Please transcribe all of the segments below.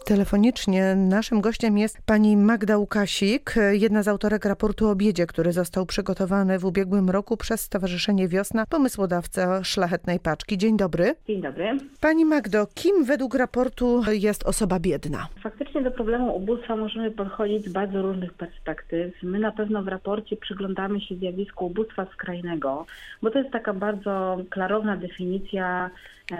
Telefonicznie naszym gościem jest pani Magda Łukasik, jedna z autorek raportu o biedzie, który został przygotowany w ubiegłym roku przez Stowarzyszenie Wiosna, pomysłodawca Szlachetnej Paczki. Dzień dobry. Dzień dobry. Pani Magdo, kim według raportu jest osoba biedna? Faktycznie do problemu ubóstwa możemy podchodzić z bardzo różnych perspektyw. My na pewno w raporcie przyglądamy się zjawisku ubóstwa skrajnego, bo to jest taka bardzo klarowna definicja.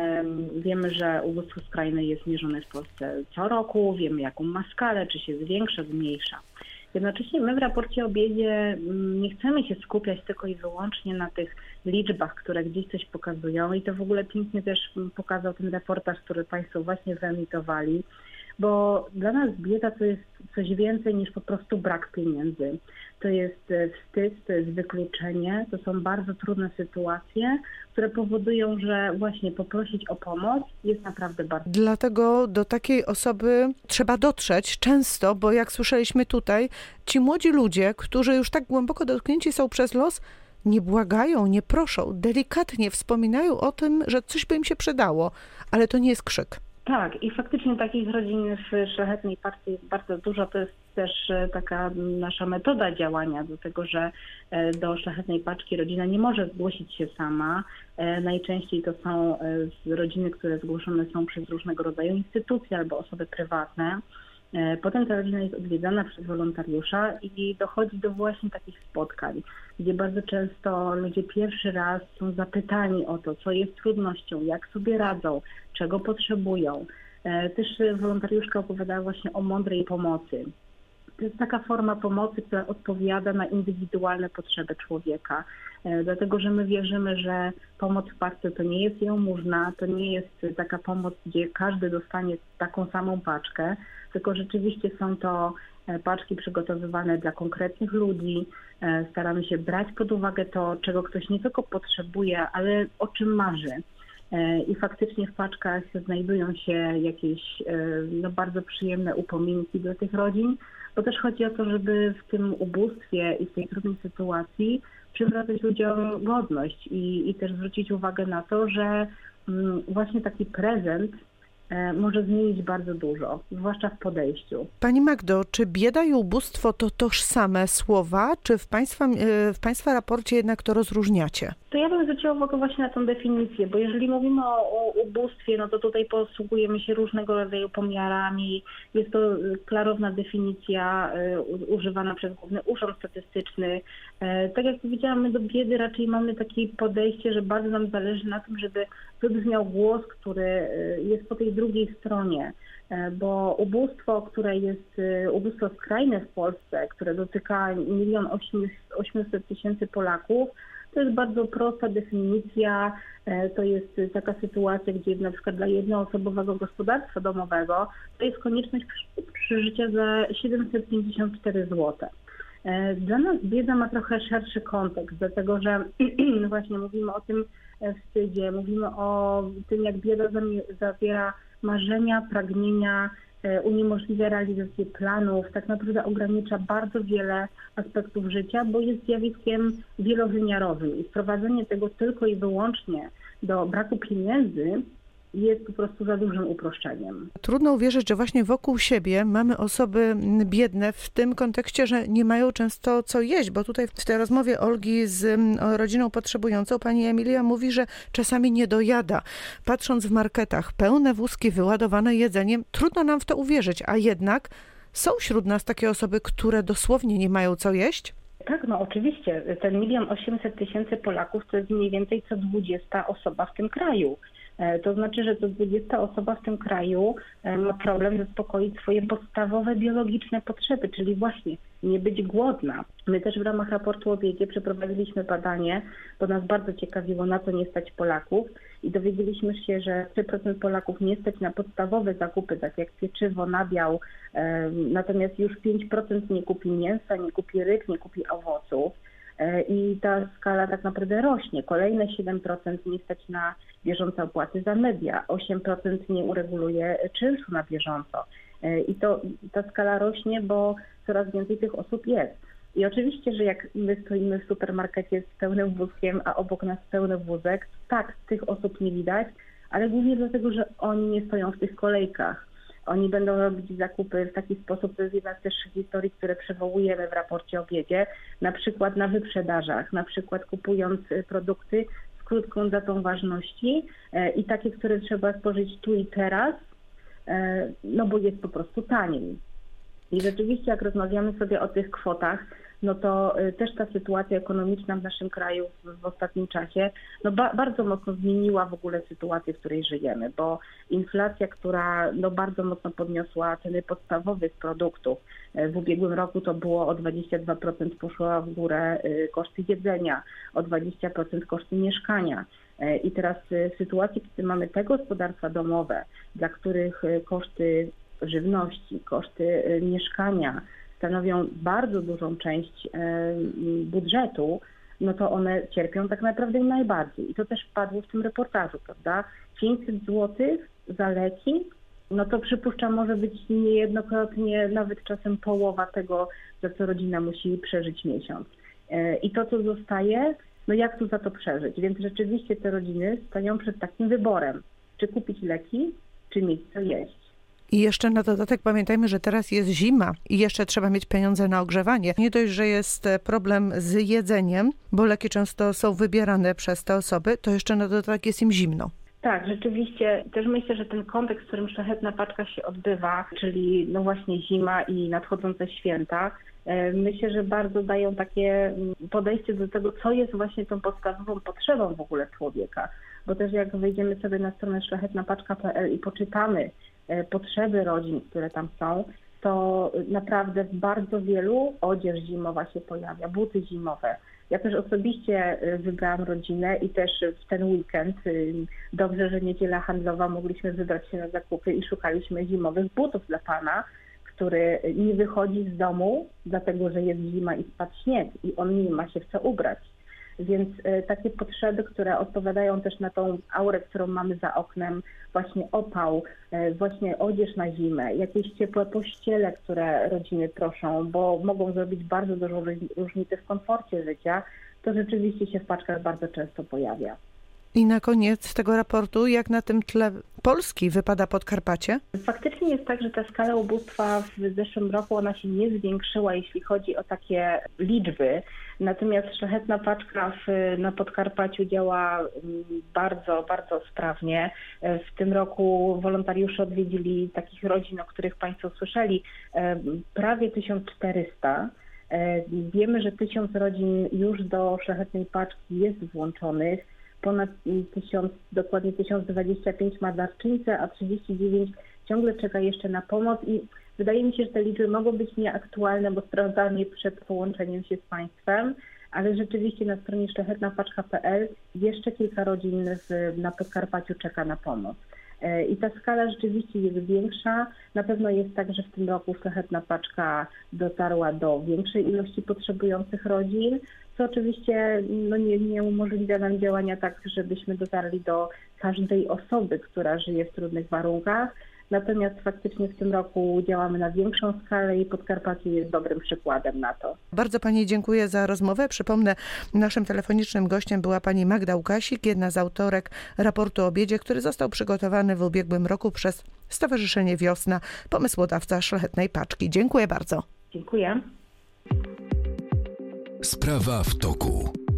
Wiemy, że ubóstwo skrajne jest mierzone w Polsce co roku, wiemy jaką ma skalę, czy się zwiększa, zmniejsza. Jednocześnie my w raporcie o biedzie nie chcemy się skupiać tylko i wyłącznie na tych liczbach, które gdzieś coś pokazują i to w ogóle pięknie też pokazał ten reportaż, który Państwo właśnie wyemitowali, bo dla nas bieda to jest coś więcej niż po prostu brak pieniędzy. To jest wstyd, to jest wykluczenie, to są bardzo trudne sytuacje, które powodują, że właśnie poprosić o pomoc jest naprawdę bardzo... Dlatego do takiej osoby trzeba dotrzeć często, bo jak słyszeliśmy tutaj, ci młodzi ludzie, którzy już tak głęboko dotknięci są przez los, nie błagają, nie proszą, delikatnie wspominają o tym, że coś by im się przydało, ale to nie jest krzyk. Tak, i faktycznie takich rodzin w Szlachetnej Paczce jest bardzo dużo. To jest też taka nasza metoda działania, dlatego że do Szlachetnej Paczki rodzina nie może zgłosić się sama. Najczęściej to są rodziny, które zgłoszone są przez różnego rodzaju instytucje albo osoby prywatne. Potem ta rodzina jest odwiedzana przez wolontariusza i dochodzi do właśnie takich spotkań, gdzie bardzo często ludzie pierwszy raz są zapytani o to, co jest trudnością, jak sobie radzą, czego potrzebują. Też wolontariuszka opowiadała właśnie o mądrej pomocy. To jest taka forma pomocy, która odpowiada na indywidualne potrzeby człowieka. Dlatego, że my wierzymy, że pomoc w paczce to nie jest jałmużna, to nie jest taka pomoc, gdzie każdy dostanie taką samą paczkę, tylko rzeczywiście są to paczki przygotowywane dla konkretnych ludzi. Staramy się brać pod uwagę to, czego ktoś nie tylko potrzebuje, ale o czym marzy. I faktycznie w paczkach znajdują się jakieś bardzo przyjemne upominki dla tych rodzin, bo też chodzi o to, żeby w tym ubóstwie i w tej trudnej sytuacji przywracać ludziom godność i też zwrócić uwagę na to, że właśnie taki prezent może zmienić bardzo dużo, zwłaszcza w podejściu. Pani Magdo, czy bieda i ubóstwo to tożsame słowa, czy w Państwa raporcie jednak to rozróżniacie? To ja bym zwróciła uwagę właśnie na tę definicję, bo jeżeli mówimy o ubóstwie, no to tutaj posługujemy się różnego rodzaju pomiarami. Jest to klarowna definicja używana przez Główny Urząd Statystyczny. Tak jak powiedziałam, my do biedy raczej mamy takie podejście, że bardzo nam zależy na tym, żeby wybrzmiał głos, który jest po tej drugiej stronie, bo ubóstwo, które jest ubóstwo skrajne w Polsce, które dotyka 1 800 000 Polaków, to jest bardzo prosta definicja. To jest taka sytuacja, gdzie na przykład dla jednoosobowego gospodarstwa domowego to jest konieczność przeżycia za 754 zł. Dla nas bieda ma trochę szerszy kontekst, dlatego że właśnie mówimy o tym wstydzie, mówimy o tym, jak bieda zawiera marzenia, pragnienia, uniemożliwia realizację planów, tak naprawdę ogranicza bardzo wiele aspektów życia, bo jest zjawiskiem wielowymiarowym i sprowadzenie tego tylko i wyłącznie do braku pieniędzy jest po prostu za dużym uproszczeniem. Trudno uwierzyć, że właśnie wokół siebie mamy osoby biedne w tym kontekście, że nie mają często co jeść, bo tutaj w tej rozmowie Olgi z rodziną potrzebującą pani Emilia mówi, że czasami nie dojada. Patrząc w marketach, pełne wózki wyładowane jedzeniem, trudno nam w to uwierzyć, a jednak są wśród nas takie osoby, które dosłownie nie mają co jeść? Tak, no oczywiście. Ten 1 800 000 Polaków to jest mniej więcej co 20 osoba w tym kraju. To znaczy, że co 20 osoba w tym kraju ma problem zaspokoić swoje podstawowe biologiczne potrzeby, czyli właśnie nie być głodna. My też w ramach raportu o biedzie przeprowadziliśmy badanie, bo nas bardzo ciekawiło, na co nie stać Polaków i dowiedzieliśmy się, że 3% Polaków nie stać na podstawowe zakupy, tak jak pieczywo, nabiał, natomiast już 5% nie kupi mięsa, nie kupi ryb, nie kupi owoców. I ta skala tak naprawdę rośnie. Kolejne 7% nie stać na bieżące opłaty za media, 8% nie ureguluje czynszu na bieżąco. I ta skala rośnie, bo coraz więcej tych osób jest. I oczywiście, że jak my stoimy w supermarkecie z pełnym wózkiem, a obok nas pełny wózek, tak, tych osób nie widać, ale głównie dlatego, że oni nie stoją w tych kolejkach. Oni będą robić zakupy w taki sposób, to jest jedna z też historii, które przywołujemy w raporcie obiedzie, na przykład na wyprzedażach, na przykład kupując produkty z krótką datą ważności i takie, które trzeba spożyć tu i teraz, no bo jest po prostu taniej. I rzeczywiście, jak rozmawiamy sobie o tych kwotach, no to też ta sytuacja ekonomiczna w naszym kraju w ostatnim czasie no bardzo mocno zmieniła w ogóle sytuację, w której żyjemy, bo inflacja, która no bardzo mocno podniosła ceny podstawowych produktów, w ubiegłym roku to było o 22% poszła w górę koszty jedzenia, o 20% koszty mieszkania. I teraz w sytuacji, kiedy mamy te gospodarstwa domowe, dla których koszty żywności, koszty mieszkania stanowią bardzo dużą część budżetu, no to one cierpią tak naprawdę najbardziej. I to też padło w tym reportażu, prawda? 500 zł za leki, no to przypuszczam może być niejednokrotnie nawet czasem połowa tego, za co rodzina musi przeżyć miesiąc. I to, co zostaje, no jak tu za to przeżyć? Więc rzeczywiście te rodziny stają przed takim wyborem, czy kupić leki, czy mieć co jeść. I jeszcze na dodatek pamiętajmy, że teraz jest zima i jeszcze trzeba mieć pieniądze na ogrzewanie. Nie dość, że jest problem z jedzeniem, bo leki często są wybierane przez te osoby, to jeszcze na dodatek jest im zimno. Tak, rzeczywiście. Też myślę, że ten kontekst, w którym Szlachetna Paczka się odbywa, czyli no właśnie zima i nadchodzące święta, myślę, że bardzo dają takie podejście do tego, co jest właśnie tą podstawową potrzebą w ogóle człowieka. Bo też jak wejdziemy sobie na stronę szlachetnapaczka.pl i poczytamy potrzeby rodzin, które tam są, to naprawdę w bardzo wielu odzież zimowa się pojawia, buty zimowe. Ja też osobiście wybrałam rodzinę i też w ten weekend, dobrze, że niedziela handlowa, mogliśmy wybrać się na zakupy i szukaliśmy zimowych butów dla pana, który nie wychodzi z domu, dlatego że jest zima i spadł śnieg i on nie ma się w co ubrać. Więc takie potrzeby, które odpowiadają też na tą aurę, którą mamy za oknem, właśnie opał, właśnie odzież na zimę, jakieś ciepłe pościele, które rodziny proszą, bo mogą zrobić bardzo dużą różnicę w komforcie życia, to rzeczywiście się w paczkach bardzo często pojawia. I na koniec tego raportu, jak na tym tle Polski wypada Podkarpacie? Faktycznie jest tak, że ta skala ubóstwa w zeszłym roku ona się nie zwiększyła, jeśli chodzi o takie liczby. Natomiast Szlachetna Paczka na Podkarpaciu działa bardzo, bardzo sprawnie. W tym roku wolontariusze odwiedzili takich rodzin, o których Państwo słyszeli, prawie 1400. Wiemy, że 1000 rodzin już do Szlachetnej Paczki jest włączonych. Ponad 1000, dokładnie 1025 ma darczyńcę, a 39 ciągle czeka jeszcze na pomoc i wydaje mi się, że te liczby mogą być nieaktualne, bo sprawdzamy je przed połączeniem się z państwem, ale rzeczywiście na stronie szlachetnapaczka.pl jeszcze kilka rodzin na Podkarpaciu czeka na pomoc. I ta skala rzeczywiście jest większa. Na pewno jest tak, że w tym roku Szlachetna Paczka dotarła do większej ilości potrzebujących rodzin, co oczywiście no nie umożliwia nam działania tak, żebyśmy dotarli do każdej osoby, która żyje w trudnych warunkach. Natomiast faktycznie w tym roku działamy na większą skalę i Podkarpacie jest dobrym przykładem na to. Bardzo Pani dziękuję za rozmowę. Przypomnę, naszym telefonicznym gościem była Pani Magda Łukasik, jedna z autorek raportu o obiedzie, który został przygotowany w ubiegłym roku przez Stowarzyszenie Wiosna, pomysłodawca Szlachetnej Paczki. Dziękuję bardzo. Dziękuję. Sprawa w toku.